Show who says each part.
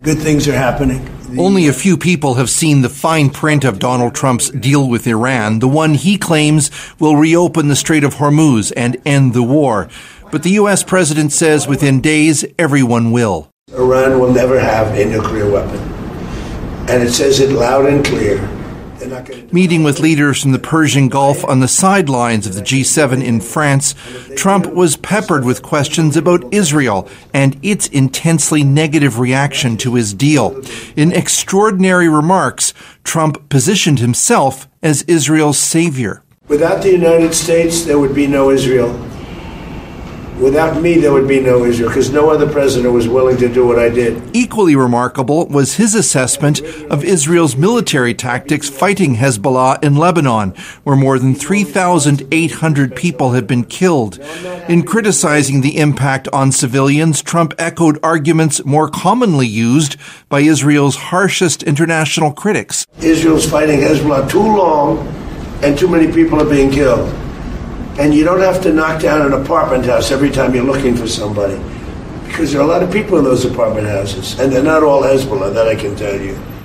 Speaker 1: Good things are happening.
Speaker 2: Only a few people have seen the fine print of Donald Trump's deal with Iran, the one he claims will reopen the Strait of Hormuz and end the war. But the U.S. president says within days, everyone will.
Speaker 1: Iran will never have a nuclear weapon. And it says it loud and clear.
Speaker 2: Meeting with leaders from the Persian Gulf on the sidelines of the G7 in France, Trump was peppered with questions about Israel and its intensely negative reaction to his deal. In extraordinary remarks, Trump positioned himself as Israel's savior.
Speaker 1: Without the United States, there would be no Israel. Without me, there would be no Israel, because no other president was willing to do what I did.
Speaker 2: Equally remarkable was his assessment of Israel's military tactics fighting Hezbollah in Lebanon, where more than 3,800 people have been killed. In criticizing the impact on civilians, Trump echoed arguments more commonly used by Israel's harshest international critics.
Speaker 1: Israel's fighting Hezbollah too long, and too many people are being killed. And you don't have to knock down an apartment house every time you're looking for somebody, because there are a lot of people in those apartment houses, and they're not all Hezbollah, that I can tell you.